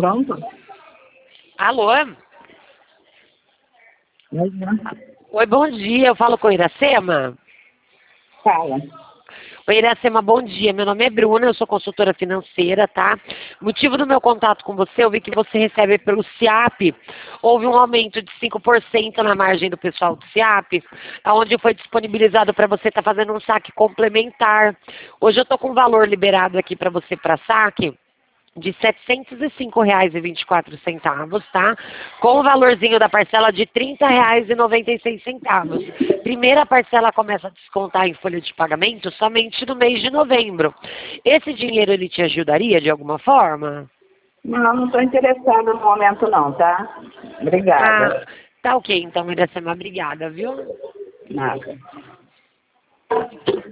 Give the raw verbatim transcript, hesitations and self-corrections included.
Pronto? Alô? Uhum. Oi, bom dia. Eu falo com a Iracema? Fala. Oi, Iracema, bom dia. Meu nome é Bruna, eu sou consultora financeira, tá? O motivo do meu contato com você, eu vi que você recebe pelo SIAP. Houve um aumento de cinco por cento na margem do pessoal do SIAP, onde foi disponibilizado para você estar fazendo um saque complementar. Hoje eu estou com um valor liberado aqui para você para saque de setecentos e cinco reais e vinte e quatro centavos, tá? Com o valorzinho da parcela de trinta reais e noventa e seis centavos. Primeira parcela começa a descontar em folha de pagamento somente no mês de novembro. Esse dinheiro, ele te ajudaria de alguma forma? Não, não estou interessada no momento não, tá? Obrigada. Ah, tá ok, então, Iracema, obrigada, viu? Nada.